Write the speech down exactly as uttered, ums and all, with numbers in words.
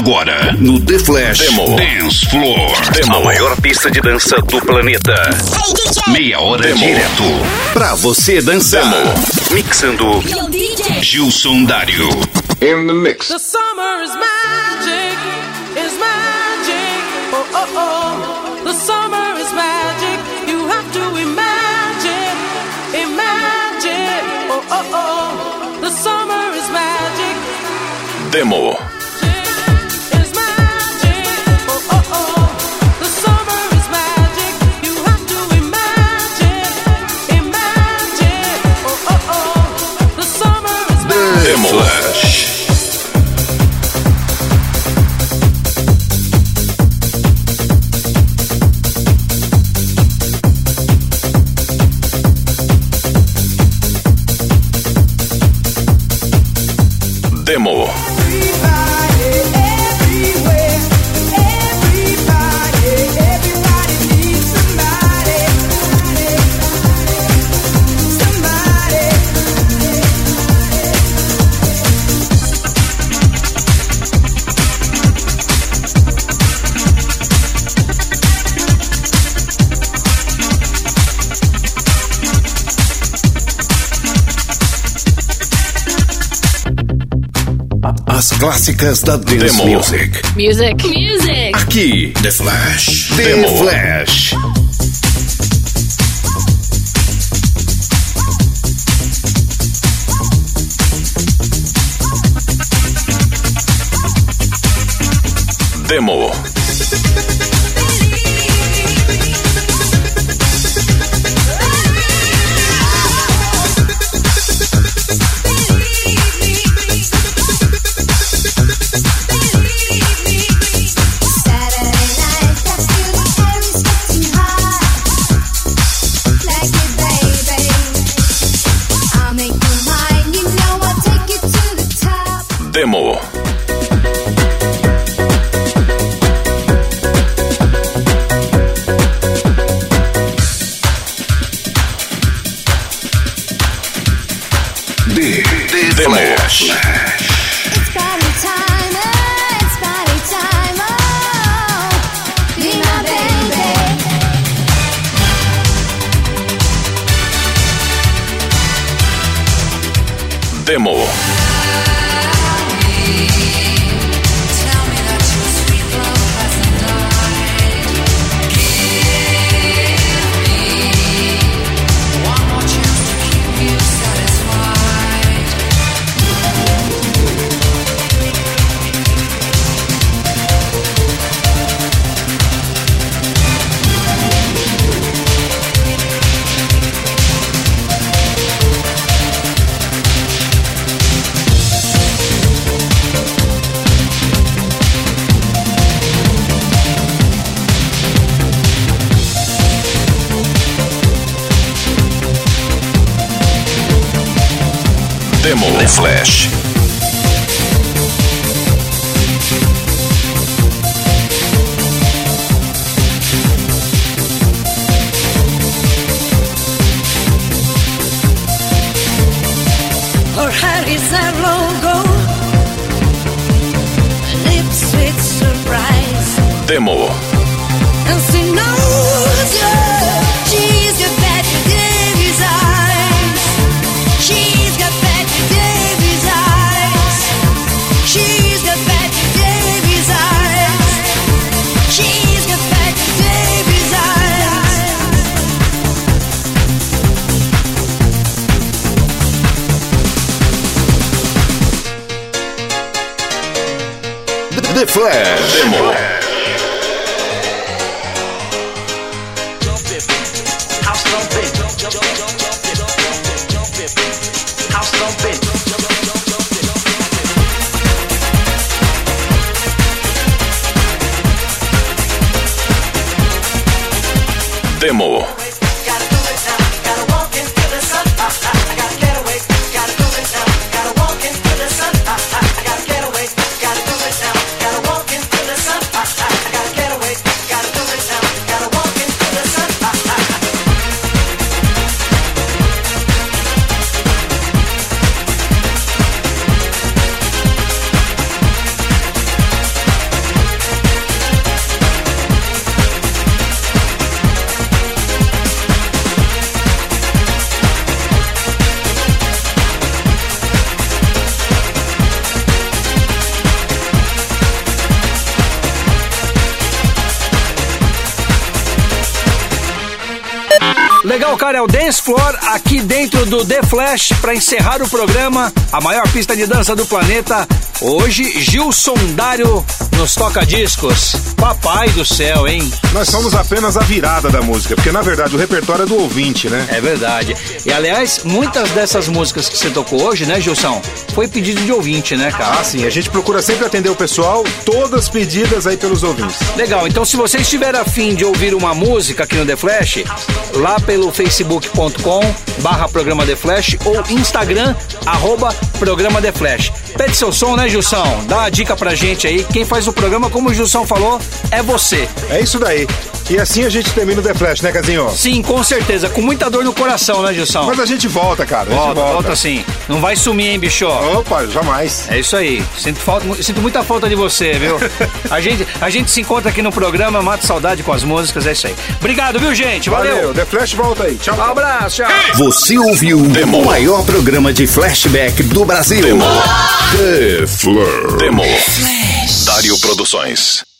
Agora, no The Flash Demo. Dance Floor. Demo. A maior pista de dança do planeta. Meia hora Demo. direto pra você dançar. Demo. Mixando Gilson Dário. In the mix. The summer is magic, is magic. Oh, oh, oh. The summer is magic. You have to imagine, imagine. Oh, oh, oh. The summer is magic. Demo. Is magic. Oh, oh, oh. The summer is magic. You have to imagine, imagine. Oh, oh, oh. The summer is magic. Demo. Flash. Demo. As clássicas da Dance Demo. Music. Music. Music. Aqui, The Flash. The Demo. Flash. Demo. Demo. The, the Demo. Flash. It's party time, oh, it's party time, oh, be my baby. Demo. Tell me that your sweet love hasn't died. Give me one more chance to keep you satisfied. Demo. The Flash. Her hair is a logo, lips with surprise, Demo. and she knows her. She's got Patrick Davis eyes. She's got Patrick Davis eyes. She's got Patrick Davis eyes. She's got Patrick Davis eyes. The Flash. Demo. Demo. tocar é o Dance Floor aqui dentro do The Flash para encerrar o programa, a maior pista de dança do planeta. Hoje, Gilson Dário nos toca-discos. Papai do céu, hein? Nós somos apenas a virada da música, porque na verdade o repertório é do ouvinte, né? É verdade. E aliás, muitas dessas músicas que você tocou hoje, né, Gilson, foi pedido de ouvinte, né, cara? Ah, sim, a gente procura sempre atender o pessoal, todas pedidas aí pelos ouvintes. Legal, então se você estiver afim de ouvir uma música aqui no The Flash, lá pelo facebook ponto com barra programa The Flash ou Instagram, arroba programa The Flash. Pede seu som, né, Gilson? Dá uma dica pra gente aí. Quem faz o programa, como o Gilson falou, é você. É isso daí. E assim a gente termina o The Flash, né, Casinho? Sim, com certeza. Com muita dor no coração, né, Gilson? Mas a gente volta, cara. A gente volta, volta. volta sim. Não vai sumir, hein, bicho? Opa, jamais. É isso aí. Sinto, falta, sinto muita falta de você, viu? a, gente, a gente se encontra aqui no programa, mata saudade com as músicas, é isso aí. Obrigado, viu, gente? Valeu. Valeu. The Flash volta aí. Tchau. Um abraço, tchau. Você ouviu Demo. o maior programa de flashback do Brasil. Demo. The Flash. Demo. Dário Produções.